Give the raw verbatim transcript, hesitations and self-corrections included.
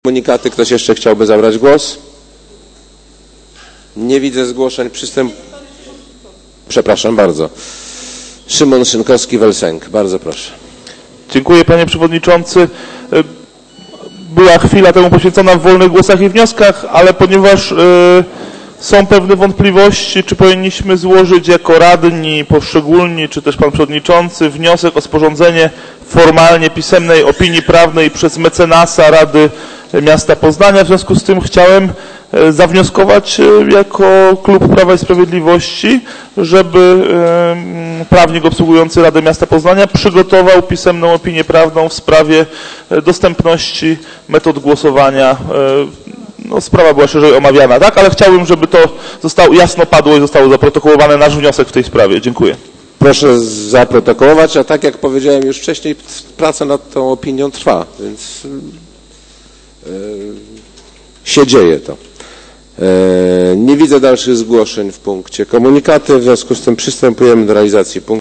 Komunikaty. Ktoś jeszcze chciałby zabrać głos? Nie widzę zgłoszeń. Przystęp... Przepraszam bardzo. Szymon Szynkowski-Welsenk. Bardzo proszę. Dziękuję, panie przewodniczący. Była chwila temu poświęcona w wolnych głosach i wnioskach, ale ponieważ y, są pewne wątpliwości, czy powinniśmy złożyć jako radni poszczególni, czy też pan przewodniczący wniosek o sporządzenie formalnie pisemnej opinii prawnej przez mecenasa Rady Miasta Poznania. W związku z tym chciałem zawnioskować jako klub Prawa i Sprawiedliwości, żeby prawnik obsługujący Radę Miasta Poznania przygotował pisemną opinię prawną w sprawie dostępności metod głosowania. No, sprawa była szerzej omawiana, tak? Ale chciałbym, żeby to zostało jasno padło i zostało zaprotokołowane nasz wniosek w tej sprawie. Dziękuję. Proszę zaprotokołować, a tak jak powiedziałem już wcześniej, praca nad tą opinią trwa, więc yy, się dzieje to. Yy, nie widzę dalszych zgłoszeń w punkcie komunikaty, w związku z tym przystępujemy do realizacji punktu.